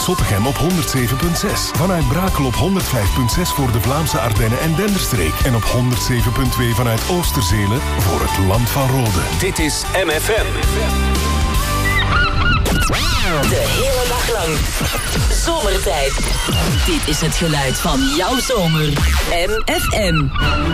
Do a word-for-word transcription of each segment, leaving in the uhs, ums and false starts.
Zottegem op honderd zeven komma zes. Vanuit Brakel op honderd vijf komma zes voor de Vlaamse Ardennen en Denderstreek. En op honderd zeven komma twee vanuit Oosterzelen voor het Land van Rode. Dit is M F M. De hele dag lang. Zomertijd. Dit is het geluid van jouw zomer. M F M.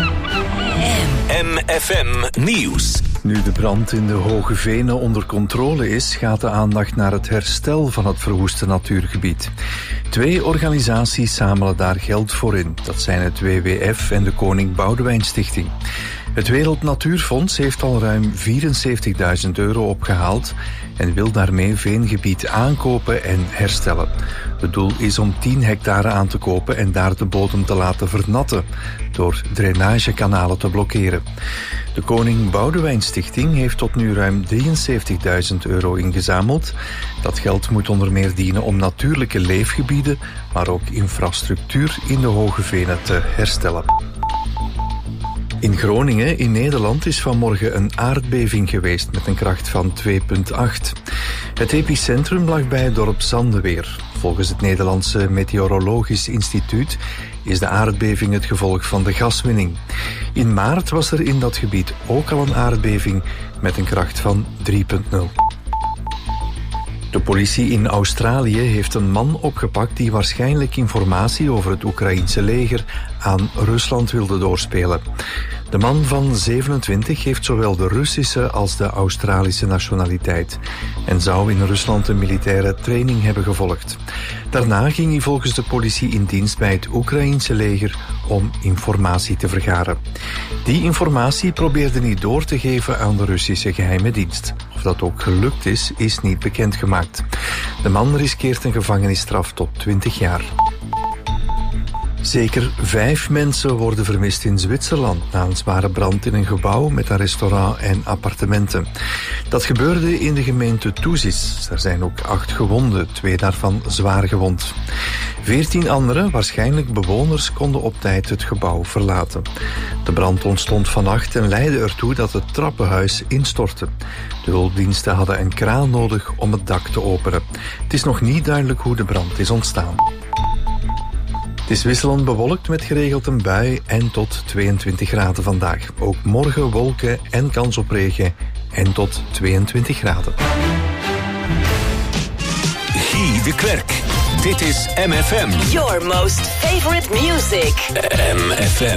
M F M Nieuws. Nu de brand in de Hoge Venen onder controle is, gaat de aandacht naar het herstel van het verwoeste natuurgebied. Twee organisaties zamelen daar geld voor in. Dat zijn het W W F en de Koning Boudewijn Stichting. Het Wereld Natuurfonds heeft al ruim vierenzeventigduizend euro opgehaald en wil daarmee veengebied aankopen en herstellen. Het doel is om tien hectare aan te kopen en daar de bodem te laten vernatten door drainagekanalen te blokkeren. De Koning Boudewijn Stichting heeft tot nu ruim drieënzeventigduizend euro ingezameld. Dat geld moet onder meer dienen om natuurlijke leefgebieden, maar ook infrastructuur in de Hoge Venen te herstellen. In Groningen, in Nederland, is vanmorgen een aardbeving geweest met een kracht van twee komma acht. Het epicentrum lag bij het dorp Zandeweer. Volgens het Nederlandse Meteorologisch Instituut is de aardbeving het gevolg van de gaswinning. In maart was er in dat gebied ook al een aardbeving met een kracht van drie komma nul. De politie in Australië heeft een man opgepakt die waarschijnlijk informatie over het Oekraïense leger aan Rusland wilde doorspelen. De man van zevenentwintig heeft zowel de Russische als de Australische nationaliteit en zou in Rusland een militaire training hebben gevolgd. Daarna ging hij volgens de politie in dienst bij het Oekraïense leger om informatie te vergaren. Die informatie probeerde hij door te geven aan de Russische geheime dienst. Of dat ook gelukt is, is niet bekendgemaakt. De man riskeert een gevangenisstraf tot twintig jaar. Zeker vijf mensen worden vermist in Zwitserland na een zware brand in een gebouw met een restaurant en appartementen. Dat gebeurde in de gemeente Thusis. Er zijn ook acht gewonden, twee daarvan zwaar gewond. Veertien anderen, waarschijnlijk bewoners, konden op tijd het gebouw verlaten. De brand ontstond vannacht en leidde ertoe dat het trappenhuis instortte. De hulpdiensten hadden een kraan nodig om het dak te openen. Het is nog niet duidelijk hoe de brand is ontstaan. Het is wisselend bewolkt met geregeld een bui en tot tweeëntwintig graden vandaag. Ook morgen wolken en kans op regen en tot tweeëntwintig graden. Guy de Klerk. Dit is M F M. Your most favorite music. M F M.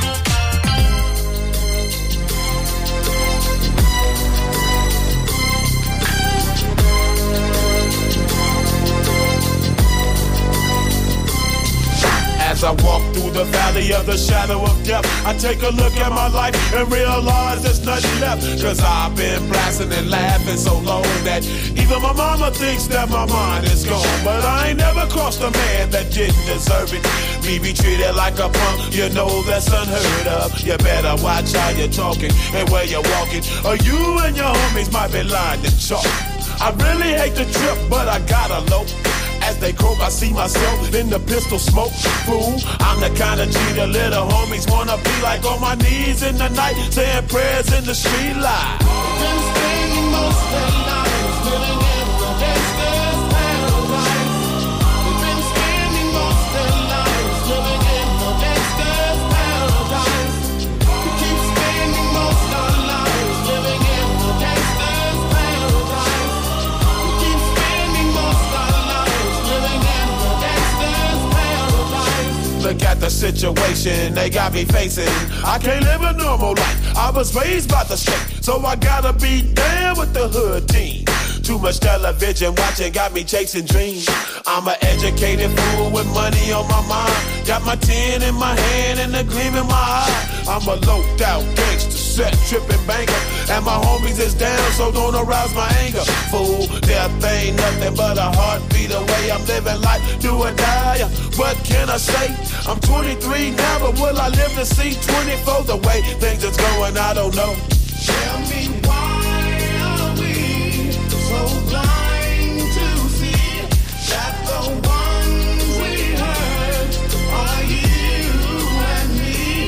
As I walk through the valley of the shadow of death, I take a look at my life and realize there's nothing left. Cause I've been blasting and laughing so long that even my mama thinks that my mind is gone. But I ain't never crossed a man that didn't deserve it. Me be treated like a punk, you know that's unheard of. You better watch how you're talking and where you're walking, or you and your homies might be lying to chalk. I really hate the trip, but I gotta low. As they croak, I see myself in the pistol smoke. Fool, I'm the kind of G the little homies wanna be like, on my knees in the night, saying prayers in the street light. Been spending most of their lives living in the gangster's paradise. We've been spending most of their lives living in the gangster's paradise. We keep spending most of our lives living in the gangster's paradise. We keep spending most of our lives living in the gangster's paradise. Look at the situation they got me facing. I can't live a normal life. I was raised by the street, so I gotta be down with the hood team. Too much television watching got me chasing dreams. I'm an educated fool with money on my mind. Got my tin in my hand and a gleam in my eye. I'm a loped out gangster, set tripping banker, and my homies is down, so don't arouse my anger. Fool, death ain't nothing but a heartbeat away. I'm living life, do or die. What can I say? I'm twenty-three now, but will I live to see twenty-four? The way things is going, I don't know. Tell me why are we so blind to see that the ones we hurt are you and me?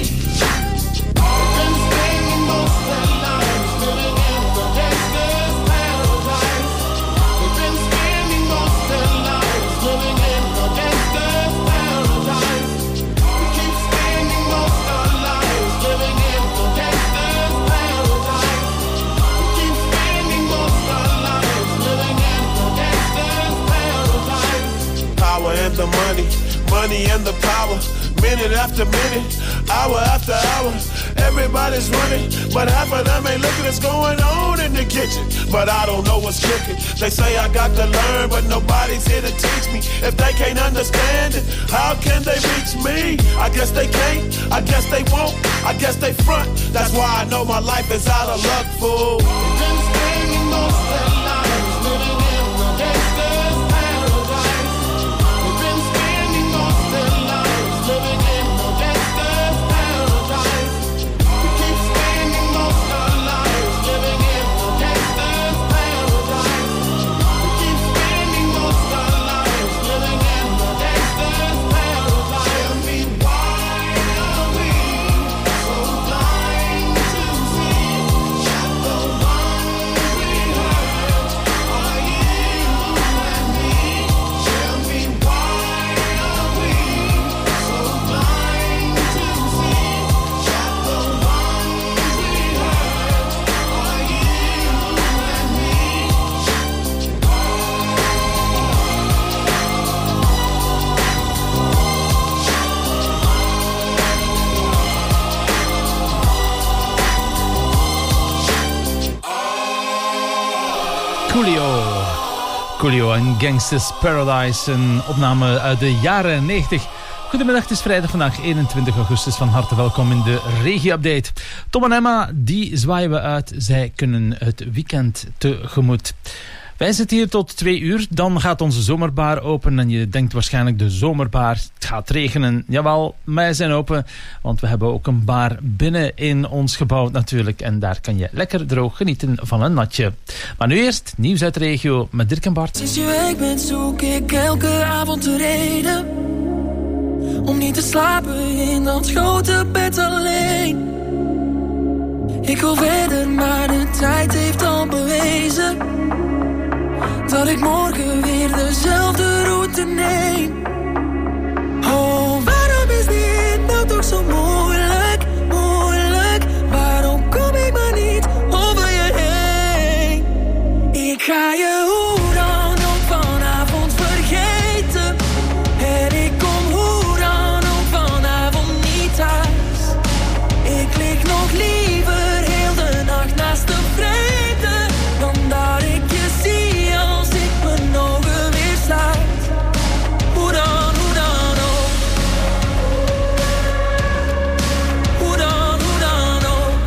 We've been spending most of our lives living in the gangster's paradise. We've been spending most of our lives living in the money, money and the power. Minute after minute, hour after hour, everybody's running, but half of them ain't looking what's going on in the kitchen. But I don't know what's cooking. They say I got to learn, but nobody's here to teach me. If they can't understand it, how can they reach me? I guess they can't, I guess they won't, I guess they front. That's why I know my life is out of luck, fool. We've been spending most of their lives living in the gangster's paradise. We've been spending most of their lives living in the gangster's paradise. We keep spending most of our lives living in the gangster's paradise. We keep spending most of our lives living in the gangster's paradise. Tell me why are we so blind to see that the ones we hurt are you and me? Tell me why are we so blind to see that the ones we hurt are you and me? Coolio. Coolio en Gangsta's Paradise, een opname uit de jaren negentig. Goedemiddag, het is vrijdag vandaag eenentwintig augustus. Van harte welkom in de Regio-update. Tom en Emma, die zwaaien we uit. Zij kunnen het weekend tegemoet. Wij zitten hier tot twee uur. Dan gaat onze zomerbar open. En je denkt waarschijnlijk de zomerbar. Het gaat regenen. Jawel, wij zijn open. Want we hebben ook een bar binnen in ons gebouw natuurlijk. En daar kan je lekker droog genieten van een natje. Maar nu eerst nieuws uit de regio met Dirk en Bart. Sinds je weg bent zoek ik elke avond de reden om niet te slapen in dat grote bed alleen. Ik wil verder, maar de tijd heeft al bewezen dat ik morgen weer dezelfde route neem. Oh, waarom is dit nou toch zo moeilijk, moeilijk? Waarom kom ik maar niet over je heen? Ik ga je hoe dan ook vanavond vergeten. En ik kom hoe dan ook vanavond niet thuis. Ik lig nog liever heel de nacht naast de vrede dan dat ik je zie als ik mijn ogen weer sluit. Hoe dan, hoe dan ook. Hoe dan, hoe dan ook.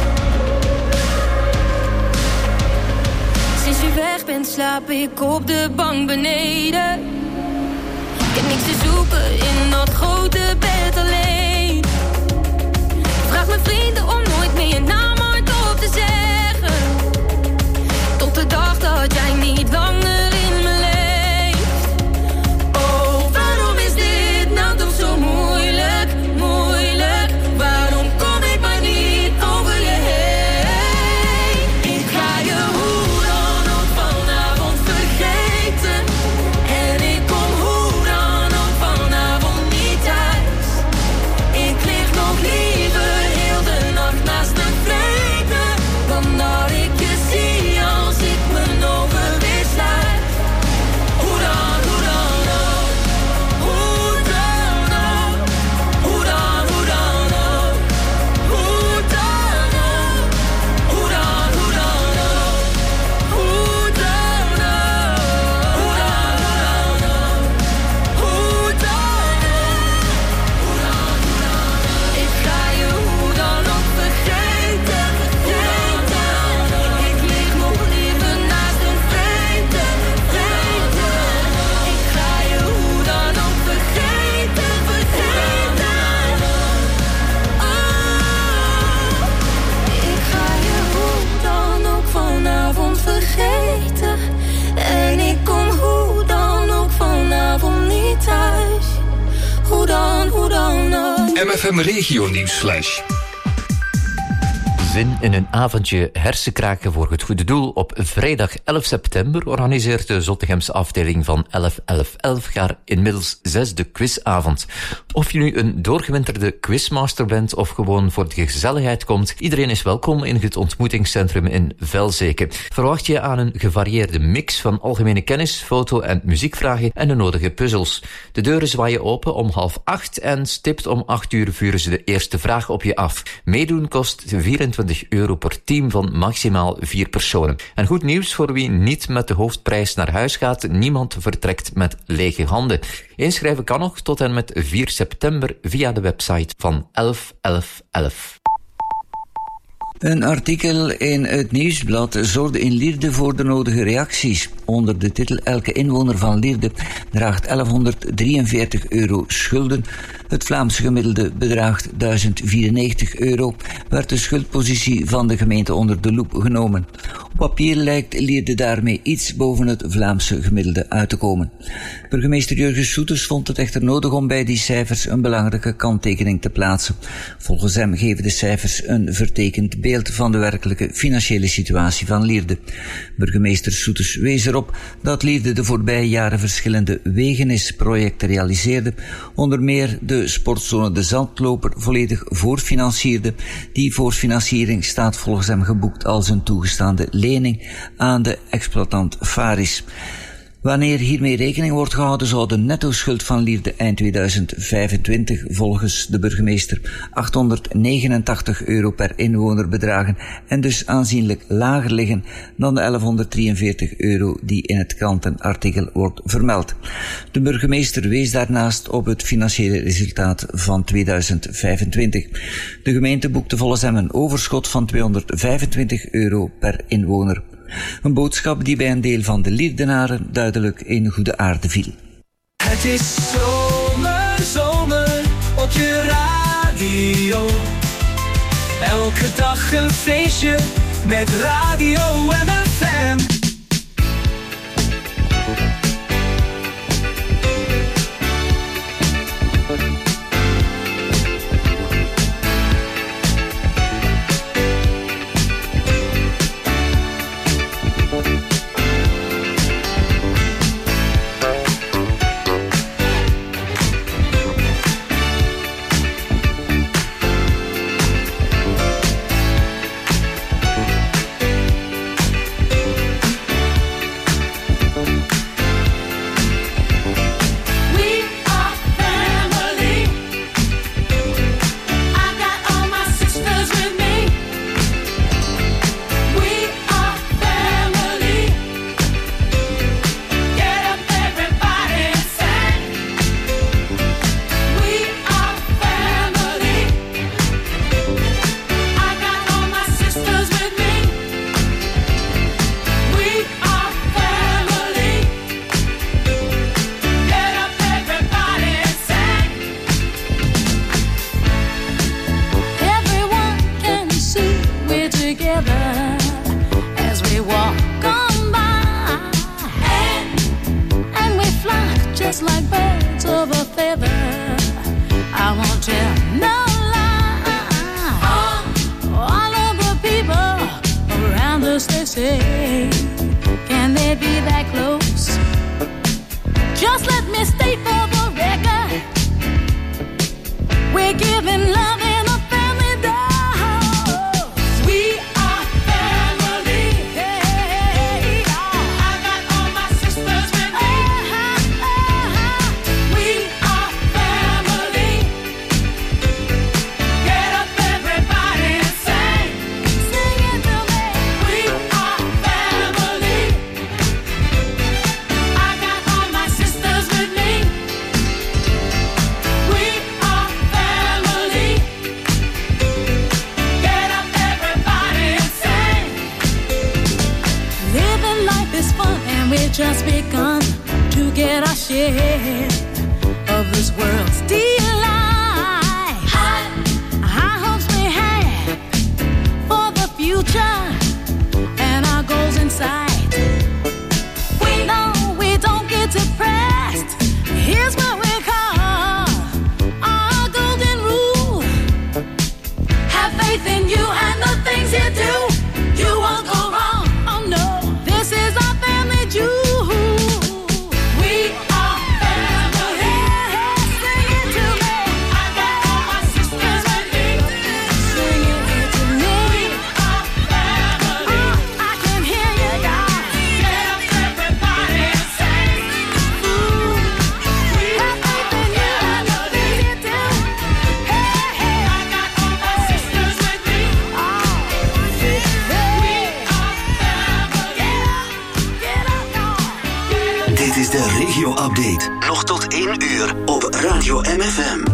Sinds je weg bent slaap ik op de bank beneden. Ik heb niks te zoeken in dat grote bed alleen. Ik vraag mijn vrienden om nooit meer je naam hardop te zeggen. Tot de dag dat jij niet langer in me leeft. Oh, waarom is dit nou toch zo moeilijk, moeilijk? Waarom kom ik maar niet over je heen? Ik ga je hoe dan ook vanavond vergeten. En ik kom hoe dan ook vanavond niet thuis. Ik lig nog liever heel de nacht naast de vrede dan dat ik je zie als ik mijn ogen weer sluit. Hoe dan, hoe dan ook. Hoe dan ook. Hoe dan, hoe dan ook. Hoe dan ook. Hoe dan, hoe dan ook. Hoe dan ook. Hoe dan, hoe dan ook. Hoe dan ook. Hoe dan, hoe dan ook. Ik ga je hoe dan ook vergeten, vergeten. Ik lig nog liever naast een vreemde, vreemde. Ik ga je hoe dan ook vergeten, vergeten. Oh, ik ga je hoe dan ook vanavond vergeten. En ik kom hoe dan ook vanavond niet thuis. Hoe dan, hoe dan ook. M F M Regio Nieuwsflash. zin in een avondje hersenkraken voor het goede doel? Op vrijdag elf september organiseert de Zottegemse afdeling van elf elf elf jaar inmiddels zesde quizavond. Of je nu een doorgewinterde quizmaster bent of gewoon voor de gezelligheid komt, iedereen is welkom in het ontmoetingscentrum in Velzeke. Verwacht je aan een gevarieerde mix van algemene kennis, foto- en muziekvragen en de nodige puzzels. De deuren zwaaien open om half acht en stipt om acht uur vuren ze de eerste vraag op je af. Meedoen kost vierentwintig euro per team van maximaal vier personen. En goed nieuws voor wie niet met de hoofdprijs naar huis gaat. Niemand vertrekt met lege handen. Inschrijven kan nog tot en met vier september via de website van elf elf elf. Een artikel in het Nieuwsblad zorgde in Lierde voor de nodige reacties. Onder de titel Elke inwoner van Lierde draagt elfhonderddrieënveertig euro schulden. Het Vlaamse gemiddelde bedraagt duizend vierennegentig euro, werd de schuldpositie van de gemeente onder de loep genomen. Op papier lijkt Lierde daarmee iets boven het Vlaamse gemiddelde uit te komen. Burgemeester Jurgen Soeters vond het echter nodig om bij die cijfers een belangrijke kanttekening te plaatsen. Volgens hem geven de cijfers een vertekend beeld van de werkelijke financiële situatie van Lierde. Burgemeester Soeters wees erop dat Lierde de voorbije jaren verschillende wegenisprojecten realiseerde, onder meer de sportzone De Zandloper volledig voorfinancierde. Die voorfinanciering staat volgens hem geboekt als een toegestaande lening aan de exploitant Faris. Wanneer hiermee rekening wordt gehouden, zou de netto-schuld van Lierde eind tweeduizend vijfentwintig volgens de burgemeester achthonderdnegenentachtig euro per inwoner bedragen en dus aanzienlijk lager liggen dan de elfhonderddrieënveertig euro die in het krantenartikel wordt vermeld. De burgemeester wees daarnaast op het financiële resultaat van tweeduizend vijfentwintig. De gemeente boekte volgens hem een overschot van tweehonderdvijfentwintig euro per inwoner. Een boodschap die bij een deel van de Lierdenaren duidelijk in goede aarde viel. Het is zomer, zomer op je radio. Elke dag een feestje met Radio M F M. Have faith in you and the things Dit is de regio-update. Nog tot één uur op Radio M F M.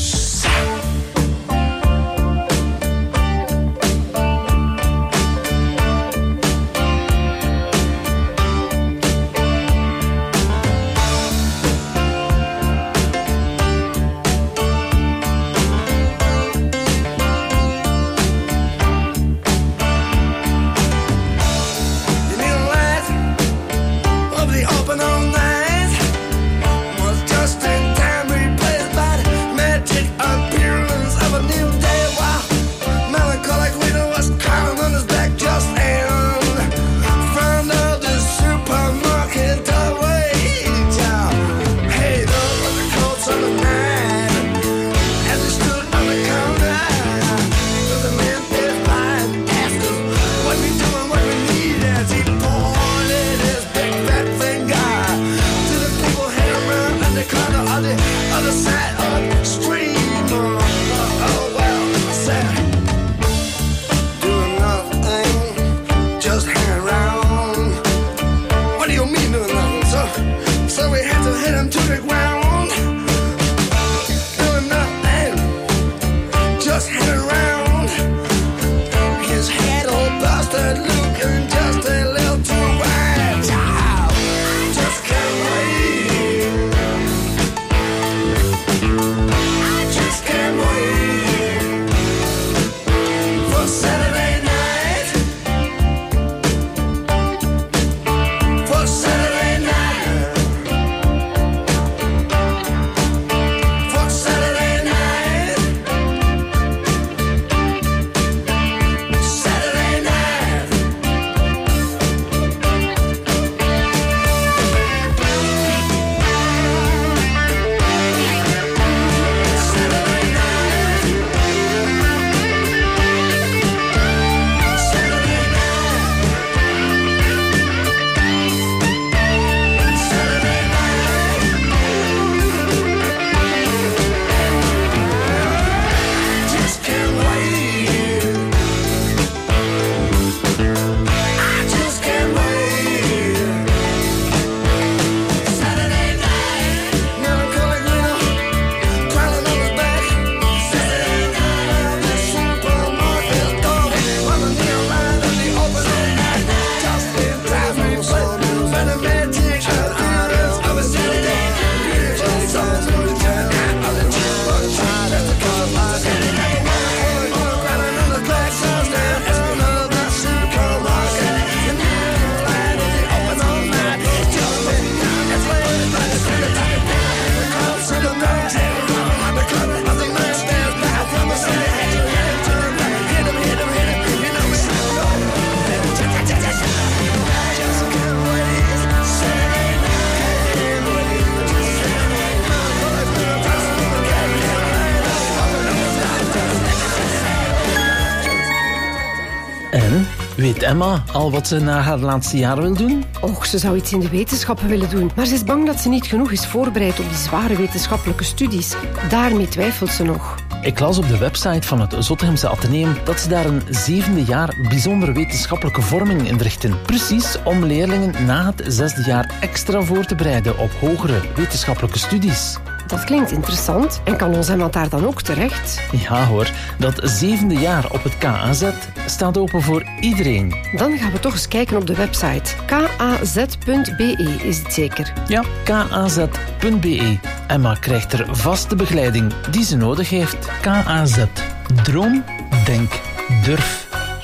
Weet Emma al wat ze na haar laatste jaar wil doen? Och, ze zou iets in de wetenschappen willen doen. Maar ze is bang dat ze niet genoeg is voorbereid op die zware wetenschappelijke studies. Daarmee twijfelt ze nog. Ik las op de website van het Zottegemse Atheneum dat ze daar een zevende jaar bijzondere wetenschappelijke vorming inrichten. Precies om leerlingen na het zesde jaar extra voor te bereiden op hogere wetenschappelijke studies. Dat klinkt interessant. En kan ons Emma daar dan ook terecht? Ja hoor, dat zevende jaar op het K A Z staat open voor iedereen. Dan gaan we toch eens kijken op de website. k a z punt b e is het zeker? Ja, k a z punt b e. Emma krijgt er vaste begeleiding die ze nodig heeft. K A Z. Droom, denk, durf.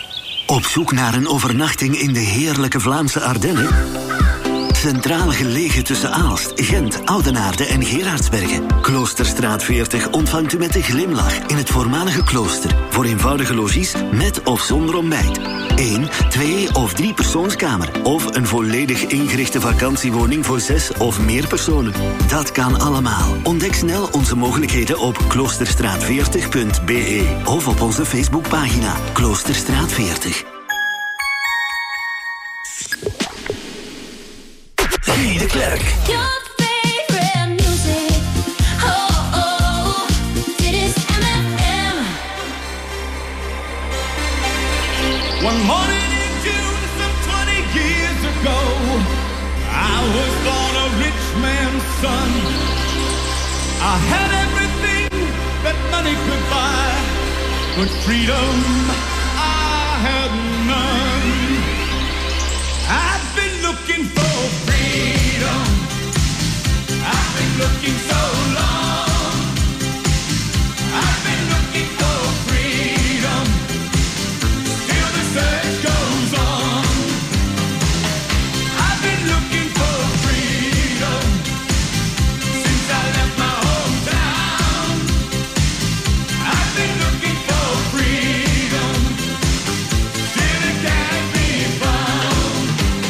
Op zoek naar een overnachting in de heerlijke Vlaamse Ardennen? Centraal gelegen tussen Aalst, Gent, Oudenaarde en Gerardsbergen. Kloosterstraat veertig ontvangt u met een glimlach in het voormalige klooster. Voor eenvoudige logies met of zonder ontbijt. Eén, twee of drie persoonskamer. Of een volledig ingerichte vakantiewoning voor zes of meer personen. Dat kan allemaal. Ontdek snel onze mogelijkheden op kloosterstraat veertig punt b e of op onze Facebookpagina Kloosterstraat veertig. Guy de Klerk. Your favorite music. Oh, oh, dit is M F M. One morning in June, some twenty years ago, I was born a rich son. I had everything that money could buy, but freedom I had none. I've been looking for freedom. I've been looking so long. I've been looking for freedom. Still the search goes on. I've been looking for freedom since I left my hometown. I've been looking for freedom. Still it can't be found.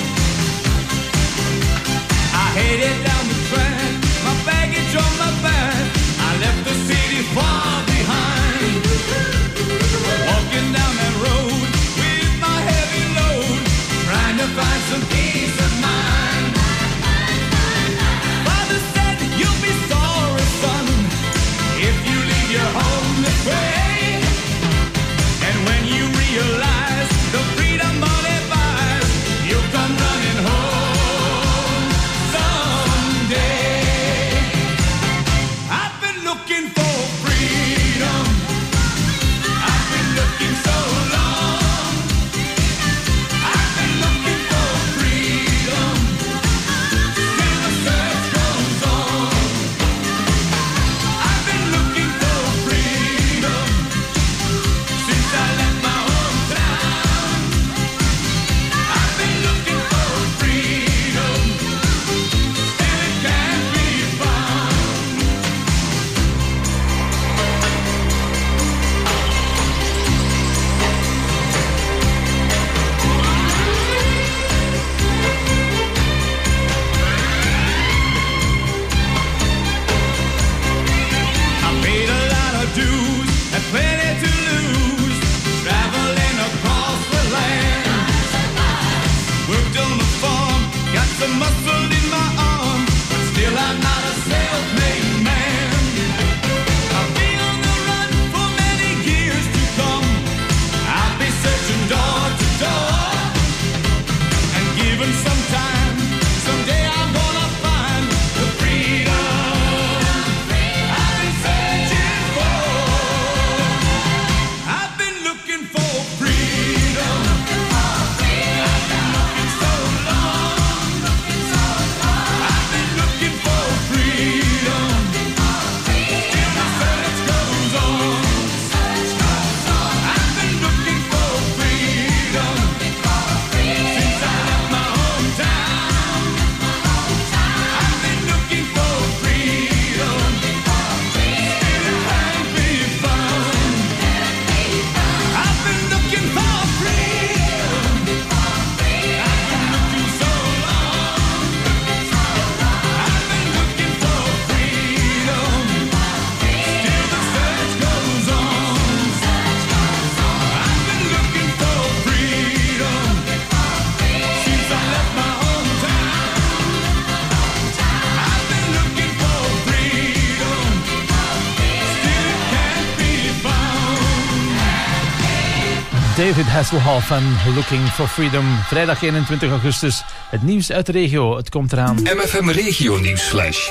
I headed down the track, my baggage on my back. I left the city far behind. Walking down that road with my heavy load, trying to find some peace of mind. Father said you'll be sorry, son, if you leave your home this way. And when you realize the freedom money buys, you'll come running home someday. I've been looking for freedom. I've been looking so long. I've been looking for freedom. Still the search goes on. I've been looking for freedom since I left my hometown. I've been looking for freedom. Still it can't be found. I paid a lot of dues, had plenty to lose, traveling across the land. Worked on the farm, got some muscle in my arm, but still I'm not a self-made man. I'll be on the run for many years to come. I'll be searching door to door, and given some time, someday I'm gonna find the freedom I've been searching for. I've been looking for freedom. I've been looking so long. I've been looking for freedom. Still the search goes on. I've been looking for freedom since I left my hometown. I've been looking for freedom. Still it can't be found. I've been looking for freedom. I've been looking so long. I've been looking for freedom. Still the search goes on. I've been looking for freedom since I left my hometown. I've been looking for freedom. Still it can't be found. David Hasselhoff en Looking for Freedom. Vrijdag eenentwintig augustus. Het nieuws uit de regio. Het komt eraan. M F M Regio Nieuwsflash.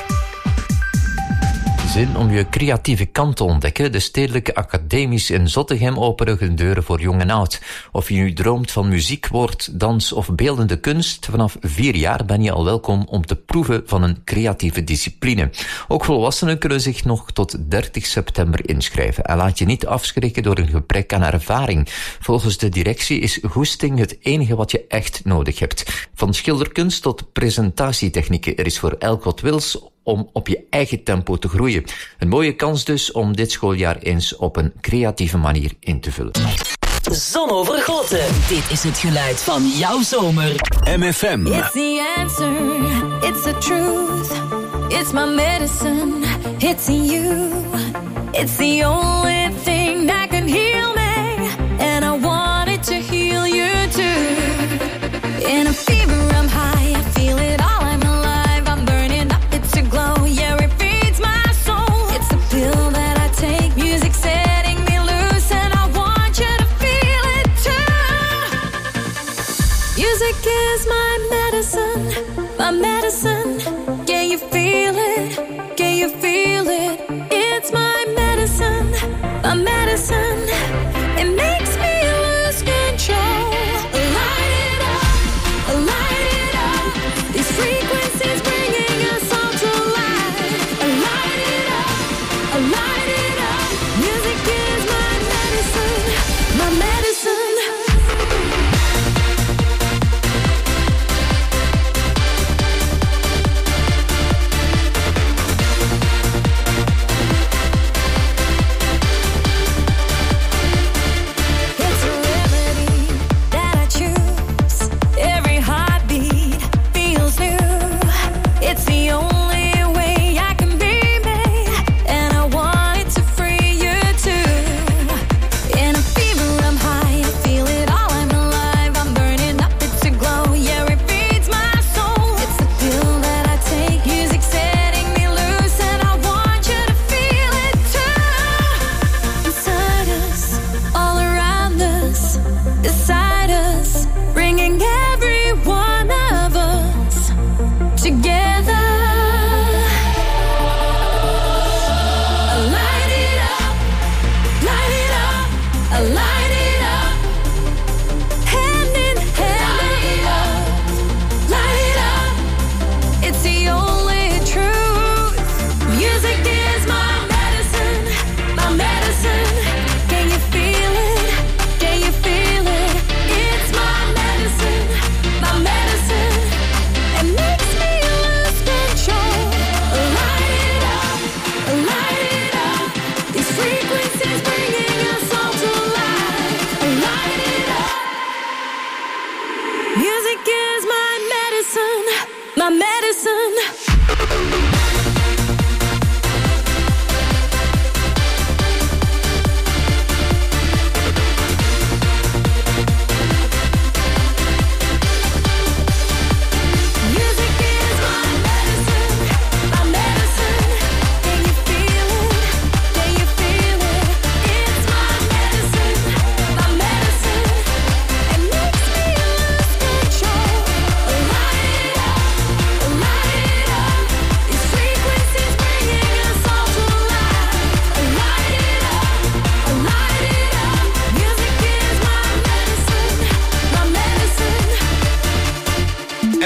Zin om je creatieve kant te ontdekken? De Stedelijke Academies in Zottegem openen hun deuren voor jong en oud. Of je nu droomt van muziek, woord, dans of beeldende kunst, vanaf vier jaar ben je al welkom om te proeven van een creatieve discipline. Ook volwassenen kunnen zich nog tot dertig september inschrijven. En laat je niet afschrikken door een gebrek aan ervaring. Volgens de directie is goesting het enige wat je echt nodig hebt. Van schilderkunst tot presentatietechnieken, er is voor elk wat wils om op je eigen tempo te groeien. Een mooie kans dus om dit schooljaar eens op een creatieve manier in te vullen. Zonovergoten. Dit is het geluid van jouw zomer. M F M. It's the answer, it's the truth, it's my medicine, it's you, it's the only thing that can heal me, and I want it to heal you too. In a fever I'm high, I feel it all, I'm alive, I'm burning up, it's a glow, yeah it feeds my soul, it's a pill that I take, music setting me loose, and I want you to feel it too. Music is my medicine, my medicine, yeah you feel it.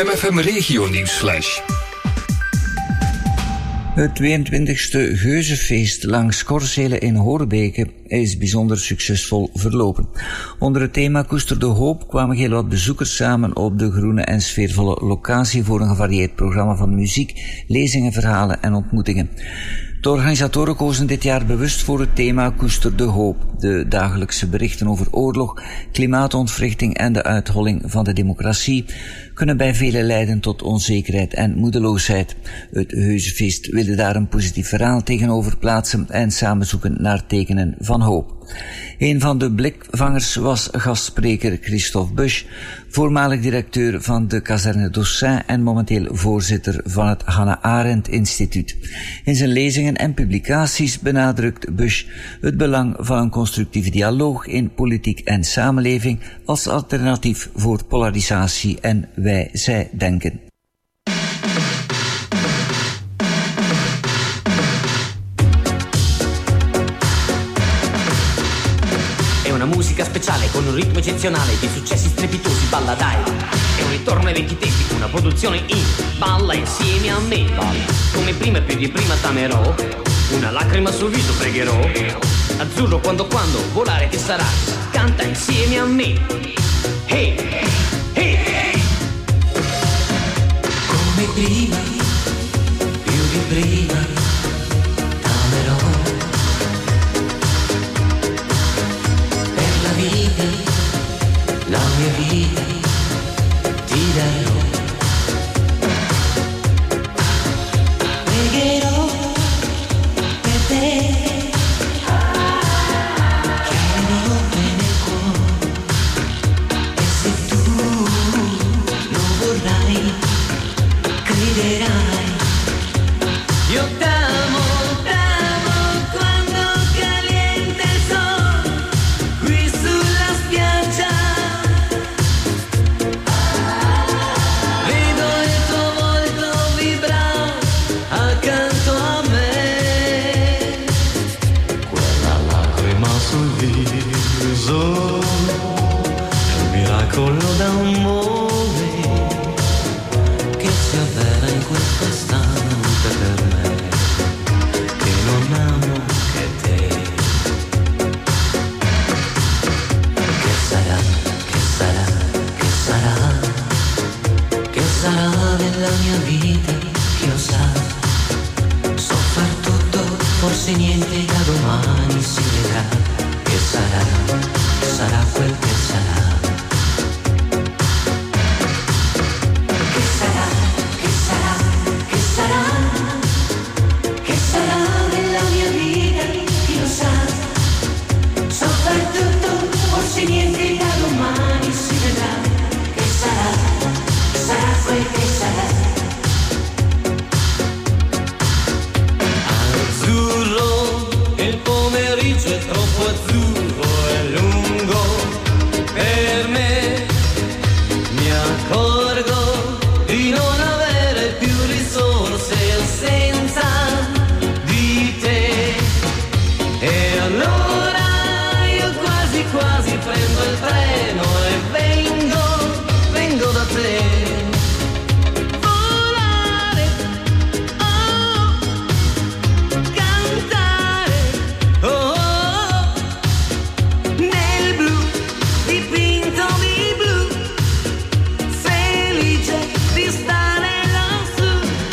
M F M Regio Nieuwsflash. Het tweeëntwintigste Geuzenfeest langs Korzelen in Horebeke is bijzonder succesvol verlopen. Onder het thema Koester de Hoop kwamen heel wat bezoekers samen op de groene en sfeervolle locatie voor een gevarieerd programma van muziek, lezingen, verhalen en ontmoetingen. De organisatoren kozen dit jaar bewust voor het thema Koester de Hoop. De dagelijkse berichten over oorlog, klimaatontwrichting en de uitholling van de democratie kunnen bij velen leiden tot onzekerheid en moedeloosheid. Het Geuzenfeest wilde daar een positief verhaal tegenover plaatsen en samen zoeken naar tekenen van hoop. Een van de blikvangers was gastspreker Christophe Busch, voormalig directeur van de Kazerne d'Ossat en momenteel voorzitter van het Hannah Arendt Instituut. In zijn lezingen en publicaties benadrukt Busch het belang van een constructieve dialoog in politiek en samenleving als alternatief voor polarisatie en wij-zij denken. Una musica speciale con un ritmo eccezionale di successi strepitosi, balla dai. È un ritorno ai vecchi tempi, una produzione in balla insieme a me. Balla. Come prima e più di prima t'amerò, una lacrima sul viso pregherò. Azzurro quando quando volare che sarà, canta insieme a me. Hey, hey, hey. Come prima, più di prima t'amerò. Vita, la mia vita ti darò. Pregherò per te, chiamerò nel cuore. E se tu lo vorrai, crederai. Io t'amo, t'amo quando caliente il sole qui sulla spiaggia. Vedo il tuo volto vibrare accanto a me. Quella lacrima sul viso è un miracolo d'amore che si avvera in questo istante per me, che non amo che te. Che sarà, che sarà, che sarà, che sarà nella mia vita, chi lo sa. So far tutto, forse niente da domani si vedrà. Che sarà, sarà quel che sarà. Che sarà, che sarà, che sarà, che sarà nella mia vita, chi lo sa. So far tutto, forse niente da domani si vedrà. Che sarà, sarà quel che sarà. Azzurro, il pomeriggio è troppo azzurro e lungo per me. Mi accorgo di non avere più risorse senza di te. E allora io quasi quasi prendo il treno e vengo, vengo da te. Volare, oh, cantare, oh, oh, nel blu, dipinto di blu, felice di stare lassù.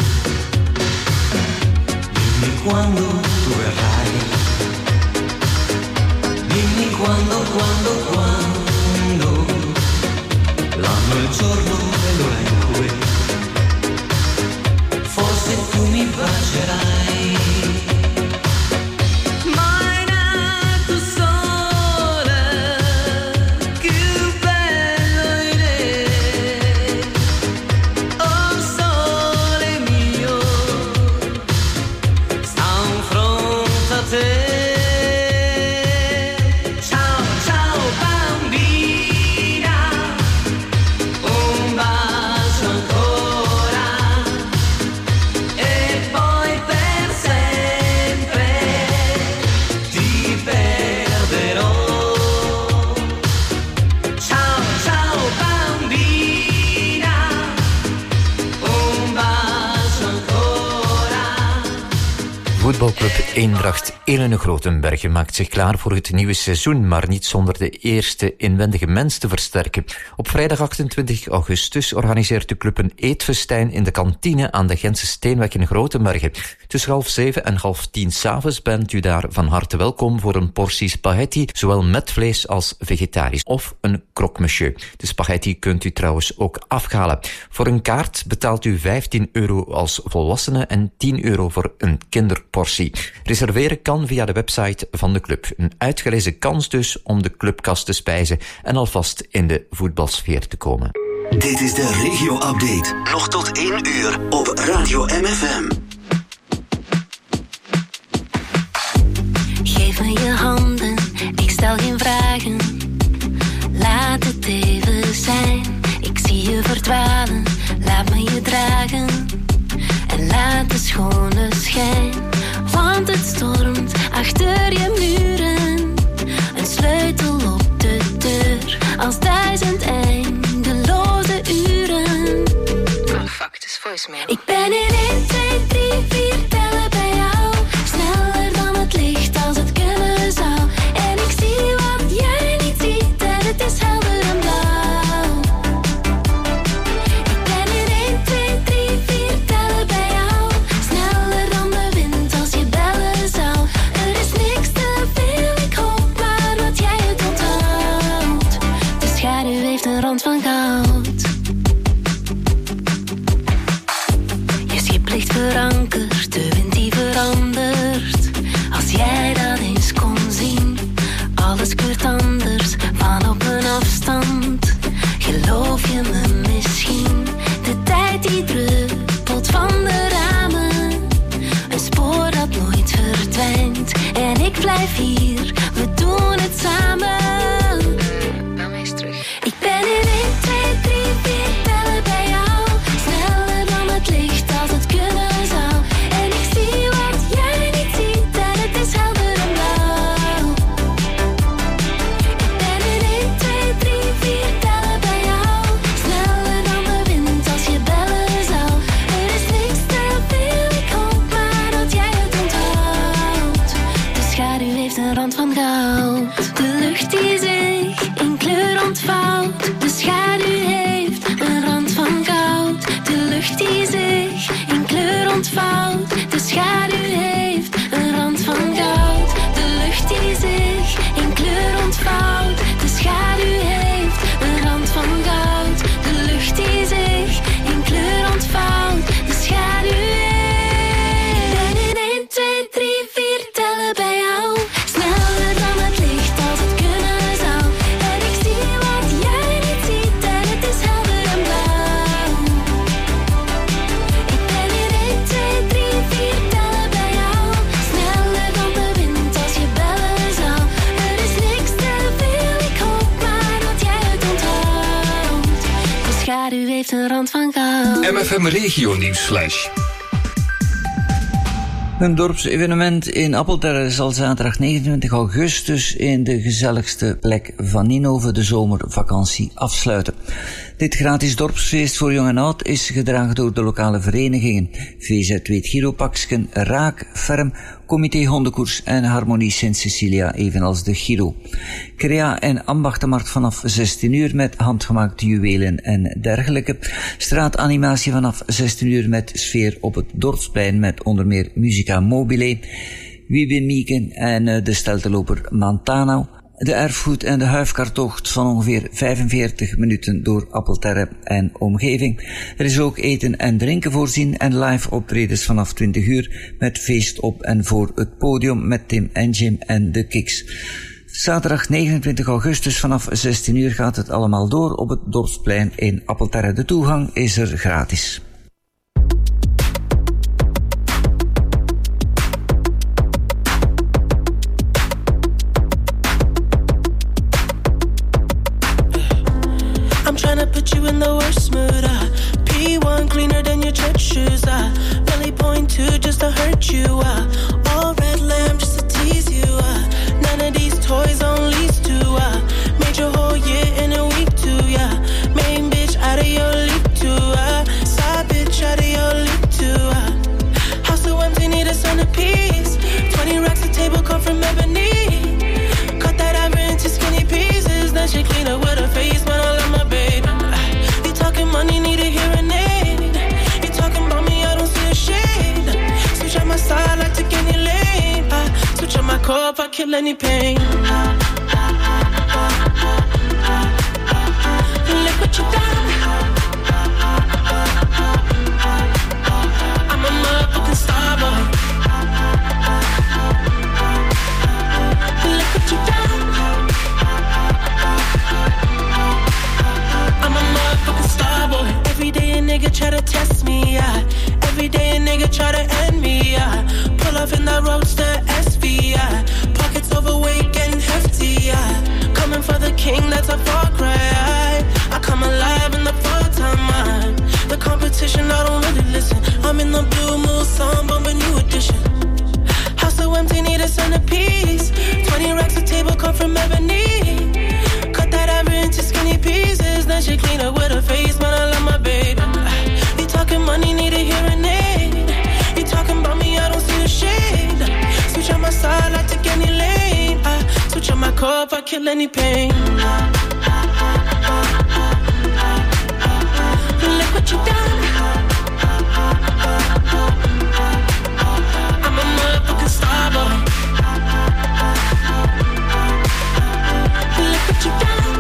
Dimmi quando tu verrai, dimmi quando, quando, quando, l'anno, il giorno e l'ora in cui forse tu mi bacerai. Ma è nato sole, più bello in te. Oh sole mio, sta in fronte a te. Ciao, ciao bambina, un bacio ancora e poi per sempre. Voetbalclub Eendracht Elene-Grotenbergen maakt zich klaar voor het nieuwe seizoen, maar niet zonder de eerste inwendige mens te versterken. Op vrijdag achtentwintig augustus organiseert de club een eetfestijn in de kantine aan de Gentse Steenweg in Grotenbergen. Tussen half zeven en half tien 's avonds bent u daar van harte welkom voor een portie spaghetti, zowel met vlees als vegetarisch, of een croque monsieur. De spaghetti kunt u trouwens ook afhalen. Voor een kaart betaalt u vijftien euro als volwassene en tien euro voor een kinderportie. Reserveren kan via de website van de club. Een uitgelezen kans dus om de clubkast te spijzen en alvast in de voetbalsfeer te komen. Dit is de regio-update. Nog tot één uur op Radio M F M. Geef me je handen, ik stel geen vragen. Laat het even zijn. Ik zie je verdwalen, laat me je dragen. En laat de schone schijn. Want het stormt achter je muren. Een sleutel op de deur. Als duizend eindeloze uren. Oh fuck, het is voicemail. Ik ben in één, twee, drie, vier tellen bij jou. Sneller dan het licht als het kunnen zou. En ik zie wat jij niet ziet. En het is helder en blauw. Ik ben in één, twee, drie, vier tellen bij jou. Sneller dan de wind als je bellen zou. Er is niks te veel, ik hoop maar dat jij het onthoudt. De schaduw heeft een rand van goud. Je schip ligt verankerd, de wind die verandert. Als jij dat eens kon zien, alles kleurt anders van op een afstand. Geloof je me misschien? De tijd die druppelt van de ramen. Een spoor dat nooit verdwijnt. En ik blijf hier, we doen het samen. Dan eens terug. Ik ben in één, twee, drie, vier tellen bij jou. Sneller dan het licht als het kunnen zou. En ik zie wat jij niet ziet. En het is helder en blauw. Ik ben in één, twee, drie, vier tellen bij jou. Sneller dan de wind als je bellen zou. Er is niks te veel, ik hoop maar dat jij het onthoudt. De schaduw heeft een rand van goud. De lucht die zich in kleur ontvouwt. De schaduw heeft een rand van goud. De lucht die zich in kleur ontvouwt. De schaduw heeft een rand van goud. De lucht die zich in kleur ontvouwt. De schaduw heeft een rand van goud. De lucht die zich in kleur ontvouwt. De schaduw heeft. Ben in één, twee, drie, vier tellen bij jou. Sneller dan het licht als het kunnen zou. En ik zie wat jij niet ziet. En het is helder en blauw. Ik ben in één, twee, drie, vier tellen bij jou. Sneller dan de wind als je bellen zou. Er is niks te veel, ik hoop maar dat jij het onthoudt. De schaduw heeft een rand van goud. M F M Regio Nieuwsflash. Een dorpsevenement in Appelterre zal zaterdag negenentwintig augustus in de gezelligste plek van Ninove de zomervakantie afsluiten. Dit gratis dorpsfeest voor jong en oud is gedragen door de lokale verenigingen V Z Weet Giropaksken, Raak, Ferm, Comité Hondenkoers en Harmonie Sint-Cecilia, evenals de Giro. Crea en ambachtenmarkt vanaf zestien uur met handgemaakte juwelen en dergelijke. Straatanimatie vanaf zestien uur met sfeer op het dorpsplein met onder meer Musica Mobile, Wiebe Mieken en de stelteloper Mantano. De erfgoed- en de huifkartocht van ongeveer vijfenveertig minuten door Appelterre en omgeving. Er is ook eten en drinken voorzien en live optredens vanaf twintig uur met feest op en voor het podium met Tim en Jim en de Kiks. Zaterdag negenentwintig augustus vanaf zestien uur gaat het allemaal door op het dorpsplein in Appelterre. De toegang is er gratis. Tryna put you in the worst mood, uh P one cleaner than your church shoes, uh Belly point two just to hurt you, uh all red lamb just to tease you, uh none of these toys on lease to, uh made your whole year in a week too, yeah main bitch out of your league too, uh side bitch out of your league too, uh house so empty need a centerpiece, kill any pain. Look what you done. I'm a motherfucking star boy. Look what you done. I'm a motherfucking star boy. Every day a nigga try to test me, yeah. Every day a nigga try to end me, yeah. Pull off in that roadster S V, yeah. Pockets overweight, getting hefty, yeah. Coming for the king, that's a far cry. I come alive in the fall time, man. The competition, I don't really listen. I'm in the blue moon, song, bumping new edition. House so empty, need a centerpiece. Twenty racks of table come from ebony. Cut that average into skinny pieces. Then she clean up with her face, man, I love my baby. You talking money, need a hearing aid. You talking about me, I don't see the shade. Switch on my side, I take any lane. I switch on my cup, I kill any pain. Look what you done. I'm a motherfucking star boy. Look what you done.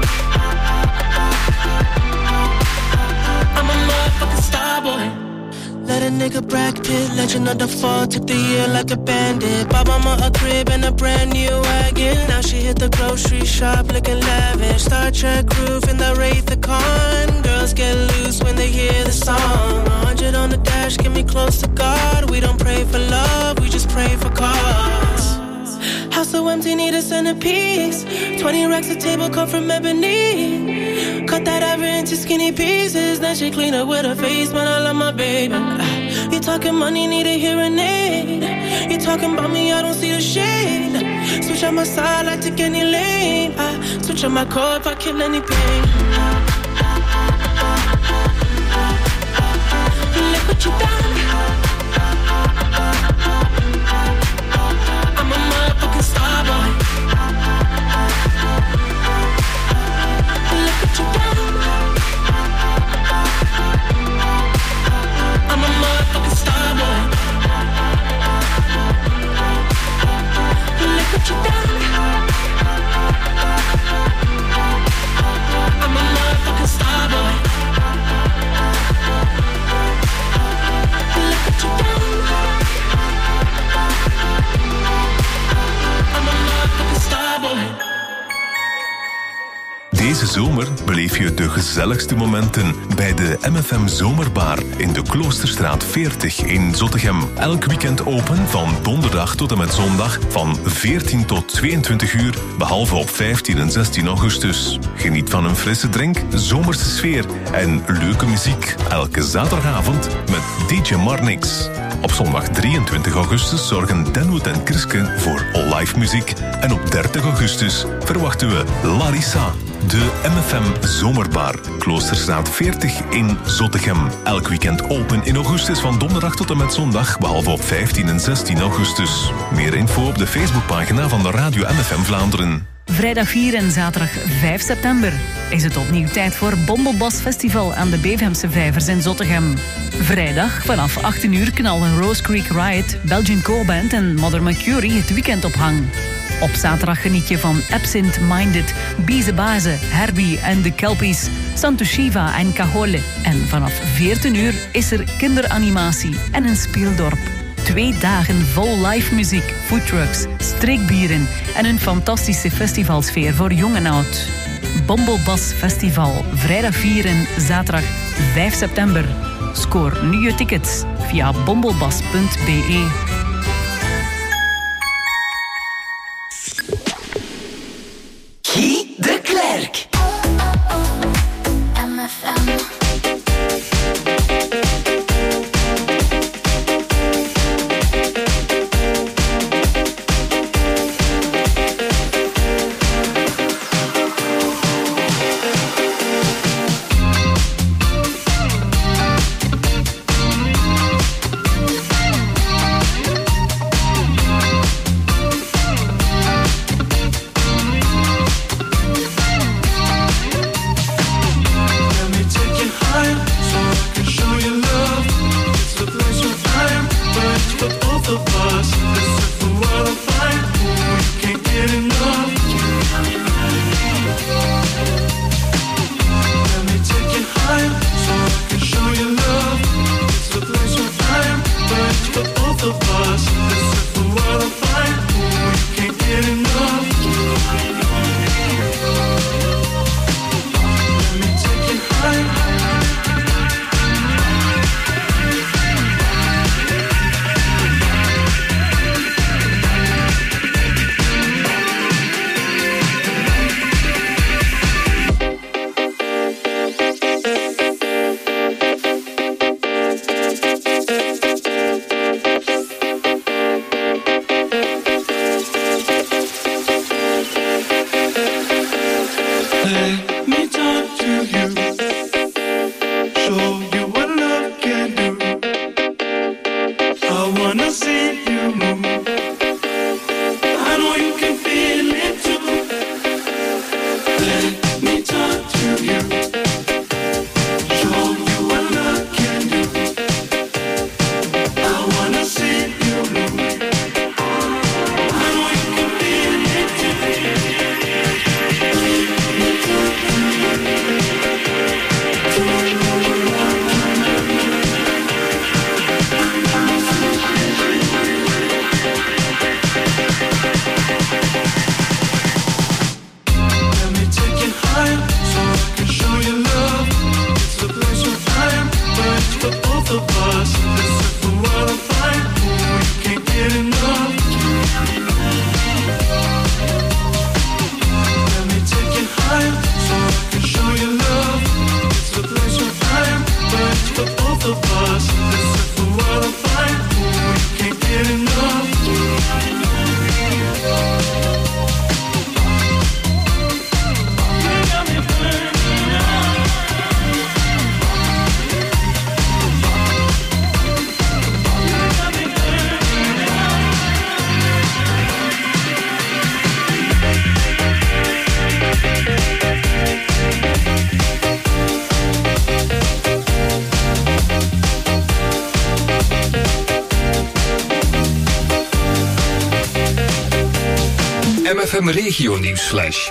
I'm a motherfucking star boy. Let a nigga Brad Pitt, legend of the fall, took the year like a bandit. Bought mama a crib and a brand new wagon. Now she hit the grocery shop looking lavish. Star Trek roof in the Wraith the Con. Girls get loose when they hear the song. A hundred on the dash, get me close to God. We don't pray for love, we just pray for cause. House so empty, need a centerpiece. Twenty racks of table come from ebony. Cut that average into skinny pieces. Then she clean up with her face, man, I love my baby. You talking money, need a hearing aid. You talking about me, I don't see the shade. Switch on my side, I take any lane. I switch on my cup, I kill any pain. Look what you done. I'm a motherfucking star boy. Look what you done. I'm a motherfucking star boy. Look what you done. I'm a motherfucking star boy. Look what you done. I'm a motherfucking star boy. Deze zomer beleef je de gezelligste momenten bij de M F M Zomerbar in de Kloosterstraat veertig in Zottegem. Elk weekend open van donderdag tot en met zondag van veertien tot tweeëntwintig uur, behalve op vijftien en zestien augustus. Geniet van een frisse drink, zomerse sfeer en leuke muziek. Elke zaterdagavond met D J Marnix. Op zondag drieëntwintig augustus zorgen Denwood en Kriske voor live muziek. En op dertig augustus verwachten we Larissa. De M F M Zomerbar, Kloosterstraat veertig in Zottegem. Elk weekend open in augustus van donderdag tot en met zondag, behalve op vijftien en zestien augustus. Meer info op de Facebookpagina van de Radio M F M Vlaanderen. Vrijdag vier en zaterdag vijf september is het opnieuw tijd voor Bombelbas Festival aan de Beefhamse Vijvers in Zottegem. Vrijdag vanaf achttien uur knallen Rose Creek Riot, Belgian Core-band en Mother Mercury het weekend op hang. Op zaterdag geniet je van Absent Minded, Bize Baze, Herbie en de Kelpies, Santo Shiva en Cajole. En vanaf veertien uur is er kinderanimatie en een speeldorp. Twee dagen vol live muziek, foodtrucks, streekbieren en een fantastische festivalsfeer voor jong en oud. Bombelbas Festival, vrijdag vier en zaterdag vijf september. Scoor nu je tickets via bombelbas punt b e. Guy de Klerk. M F M. both of us. This is the world of fight. We can't get enough. Let me take you high. M F M Regio Nieuwsflash.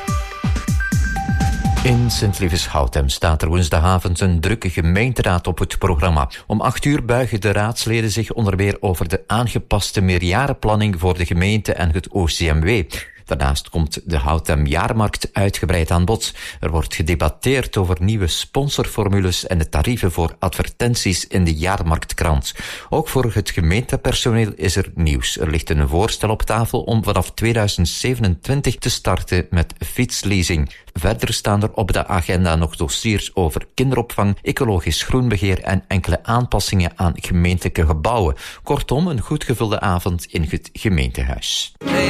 In Sint-Lievens-Goutem staat er woensdagavond een drukke gemeenteraad op het programma. Om acht uur buigen de raadsleden zich onder meer over de aangepaste meerjarenplanning voor de gemeente en het O C M W. Daarnaast komt de Goutem Jaarmarkt uitgebreid aan bod. Er wordt gedebatteerd over nieuwe sponsorformules en de tarieven voor advertenties in de Jaarmarktkrant. Ook voor het gemeentepersoneel is er nieuws. Er ligt een voorstel op tafel om vanaf tweeduizend zevenentwintig te starten met fietsleasing. Verder staan er op de agenda nog dossiers over kinderopvang, ecologisch groenbeheer en enkele aanpassingen aan gemeentelijke gebouwen. Kortom, een goed gevulde avond in het gemeentehuis.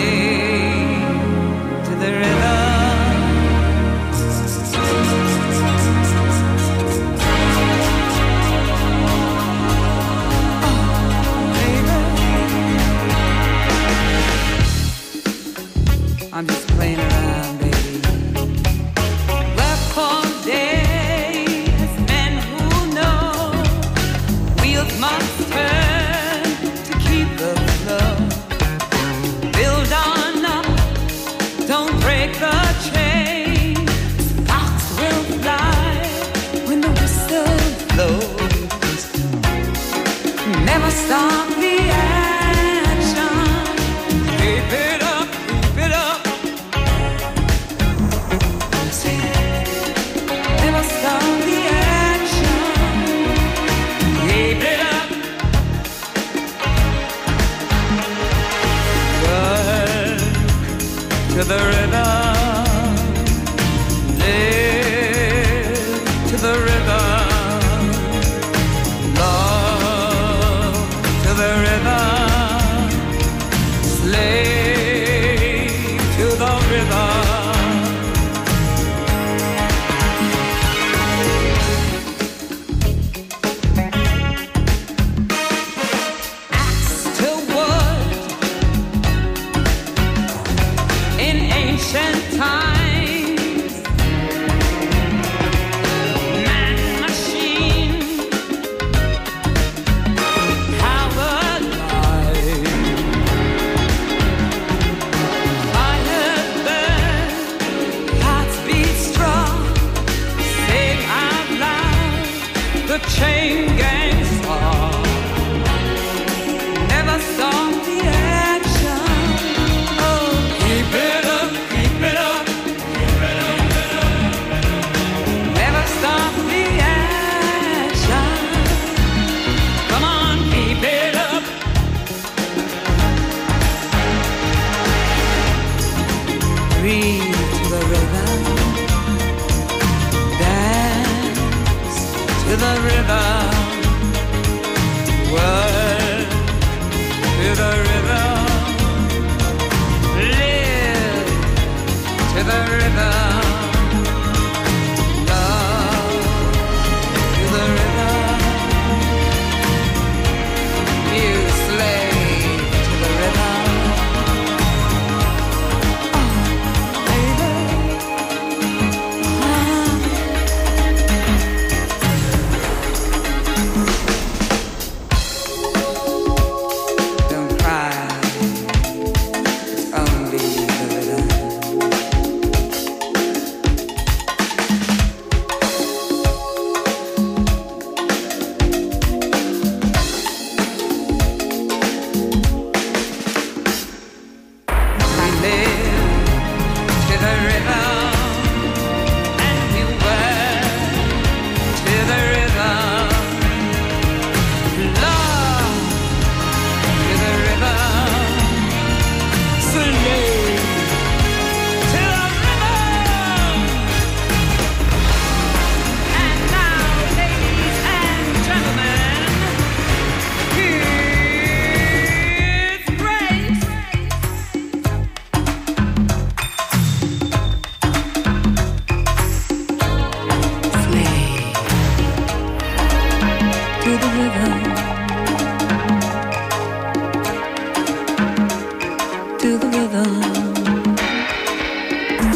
To the river. I'm just playing around, baby. Wherefore days, men who know wheels must turn to keep the flow. Build on up, don't break the chain. Sparks will fly when the whistle blows. Never stop the action. Keep it up, keep it up. Never stop the action. Keep it up. Good to the river. Live to the river. Love to the river. Slave to the river. Axe to wood in ancient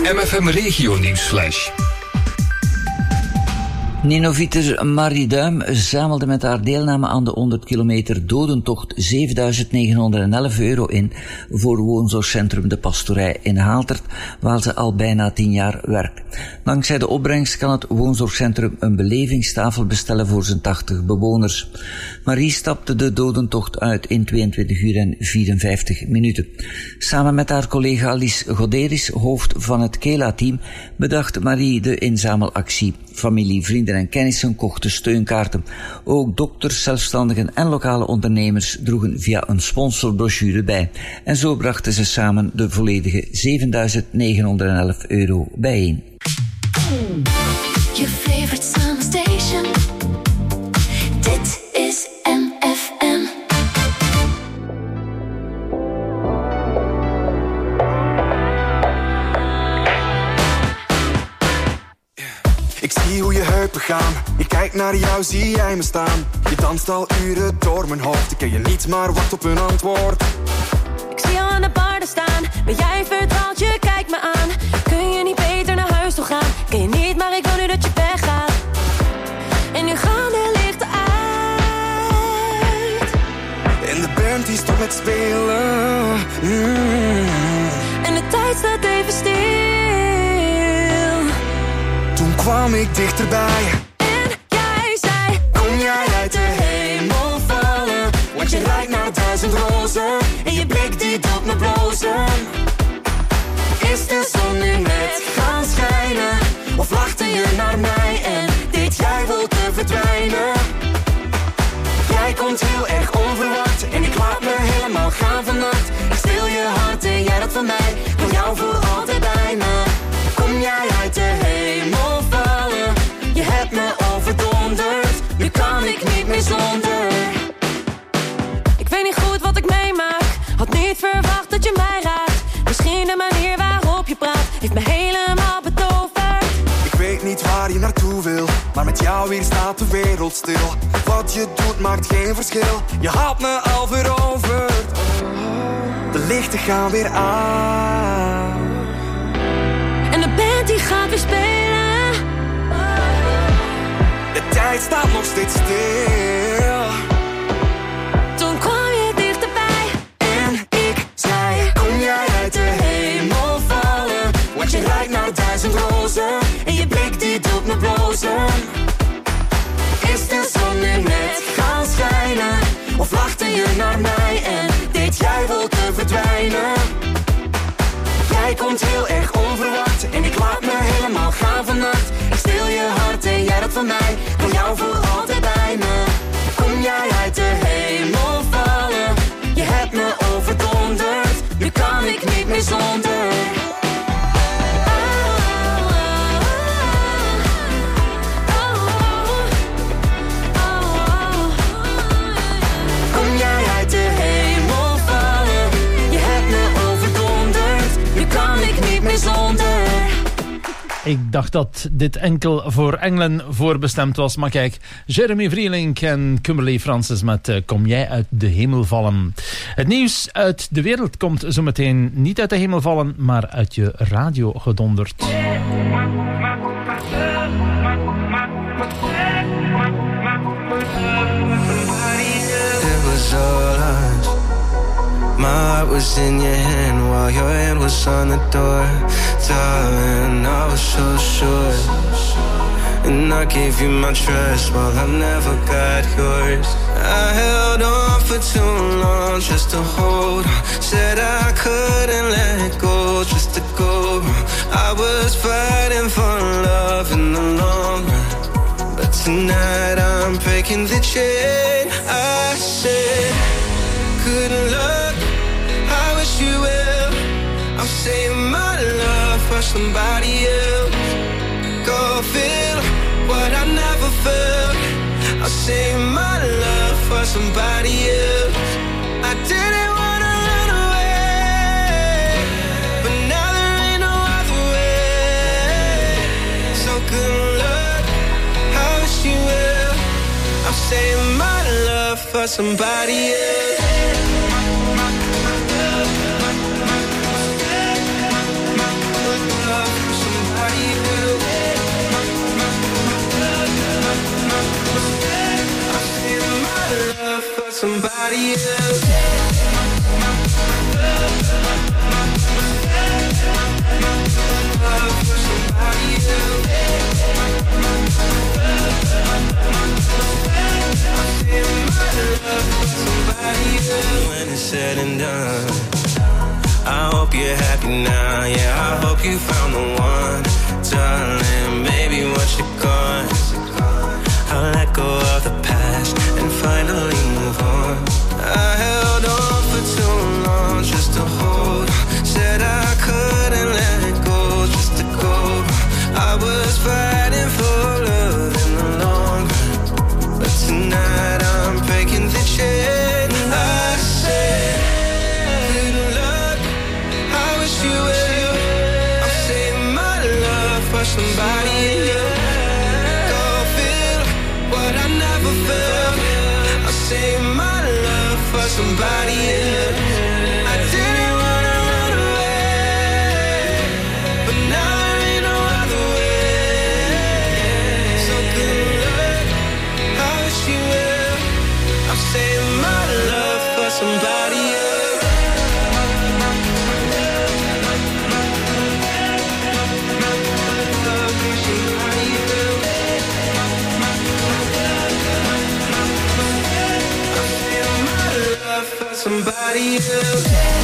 M F M Regio Nieuwsflash. Nenovieter Marie Duim zamelde met haar deelname aan de honderd kilometer dodentocht zevenduizend negenhonderdelf euro in voor woonzorgcentrum De Pastorij in Haaltert, waar ze al bijna tien jaar werkt. Dankzij de opbrengst kan het woonzorgcentrum een belevingstafel bestellen voor zijn tachtig bewoners. Marie stapte de dodentocht uit in tweeëntwintig uur en vierenvijftig minuten. Samen met haar collega Alice Goderis, hoofd van het Kela-team, bedacht Marie de inzamelactie. Familie, vrienden en kennissen kochten steunkaarten. Ook dokters, zelfstandigen en lokale ondernemers droegen via een sponsorbrochure bij. En zo brachten ze samen de volledige zevenduizend negenhonderdelf euro bijeen. Your favorite summer station. Dit is M F M. Ik zie hoe je heupen gaan. Ik kijk naar jou, zie jij me staan. Je danst al uren door mijn hoofd. Ik ken je niet, maar wacht op een antwoord. Ik zie jou aan de bar staan. Ben jij verdwaald, je kijkt me aan. Kun je niet beter naar huis toe gaan? Ken je niet, maar ik wil nu dat je weggaat. En nu gaan de lichten uit. En de band die stopt met spelen. Mm. En de tijd staat even stil. Toen kwam ik dichterbij. En jij zei: kom jij uit de hemel vallen? Want je ruikt naar duizend rozen. En je blik die doet me blozen. Is de zon nu net gaan schijnen? Of lachte je naar mij en deed jij wolken verdwijnen? Jij komt heel erg onverwacht en ik laat me helemaal gaan vannacht. Ik stil je hart en jij dat van mij. Ik wil jou voor altijd bij me. Kom jij uit de hemel vallen? Je hebt me overdonderd. Nu kan ik niet meer zonder. Ik weet niet goed wat ik meemaak. Had niet verwacht dat je mij raakt. Misschien de manier waarop je praat heeft me helemaal betoverd. Ik weet niet waar je naartoe wil, maar met jou hier staat de wereld stil. Wat je doet maakt geen verschil. Je had me al veroverd. De lichten gaan weer aan. En de band die gaat weer spelen. De tijd staat nog steeds stil. Toen kwam je dichterbij. En ik zei: kom jij uit de hemel vallen? Want je ruikt naar duizend rozen. En je blik die doet me blozen. Is de zon nu net gaan schijnen? Of lachte je naar mij en deed jij wolken verdwijnen? Jij komt heel erg onverwacht en ik laat me helemaal gaan vannacht. Ik stil je hart en jij dat van mij. Ik wil jou voor altijd bij me. Kom jij uit de hemel vallen? Je hebt me overdonderd. Nu kan ik niet meer zonder. Kom jij uit de hemel vallen? Je hebt me overdonderd. Nu kan ik niet meer zonder. Ik dacht dat dit enkel voor Engelen voorbestemd was. Maar kijk, Jeremy Vrielink en Kimberly Francis met uh, Kom jij uit de hemel vallen. Het nieuws uit de wereld komt zometeen niet uit de hemel vallen, maar uit je radio gedonderd. It was all us. My heart was in your hand while your hand was on the door. Darling, I was so sure. And I gave you my trust while I never got yours. I held on for too long just to hold on. Said I couldn't let go just to go. I was fighting for love in the long run. But tonight I'm breaking the chain. I said, good luck, I wish you well. I'm saying my love for somebody else. Go feel what I never felt. I'll save my love for somebody else. I didn't wanna run away, but now there ain't no other way. So good luck, I wish you well. I'm saving my love for somebody else. Love somebody else. Love for somebody else. I'm saying my love for somebody else. When it's said and done, I hope you're happy now. Yeah, I hope you found the one, darling. Baby, once you're gone, I'll let go of the past and finally move on. I held on for too long just to hold. Said I couldn't let it go, just to go. I was fighting for love in the long run, but tonight I'm breaking the chain. I said, good luck, I wish you well. I'm saving my love for somebody else. Go feel what I never felt. I'll save my love for somebody else. I didn't wanna run away, but now there ain't no other way. So good luck, I wish you well. I'm saving my love for somebody else. Somebody else.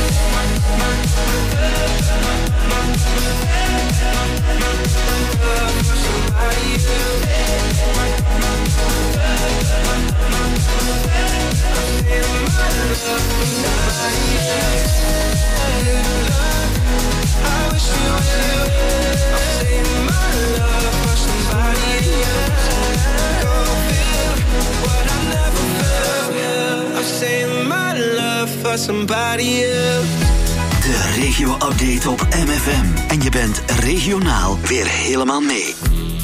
I wish you well. I'm saving my love for somebody else. Go feel what I never felt. I'm saving my love for somebody else. De regio-update op M F M. En je bent regionaal weer helemaal mee.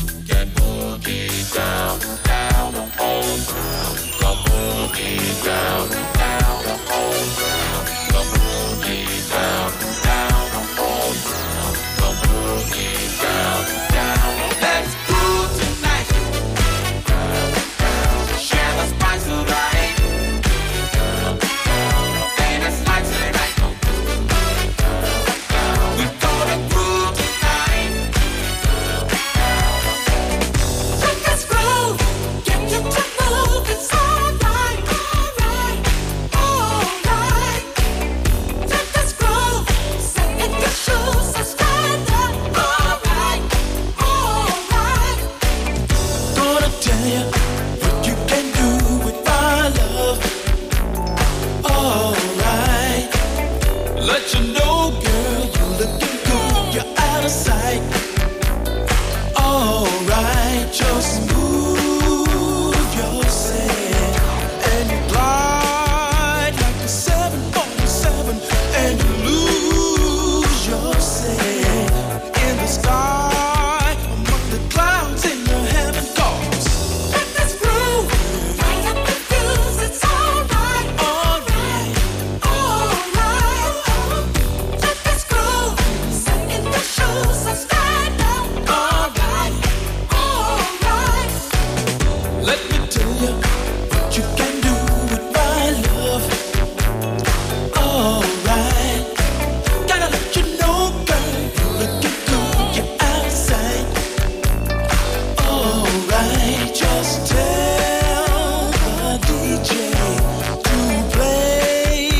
Let's groove tonight. Share the spice of life. And it's like tonight. We're gonna groove tonight. Let us groove. Get you to move. It's alright, alright, alright. Let us groove. Set in your shoes and stand up. Alright, alright. Gonna tell you what you can do with my love. Alright. Let you know.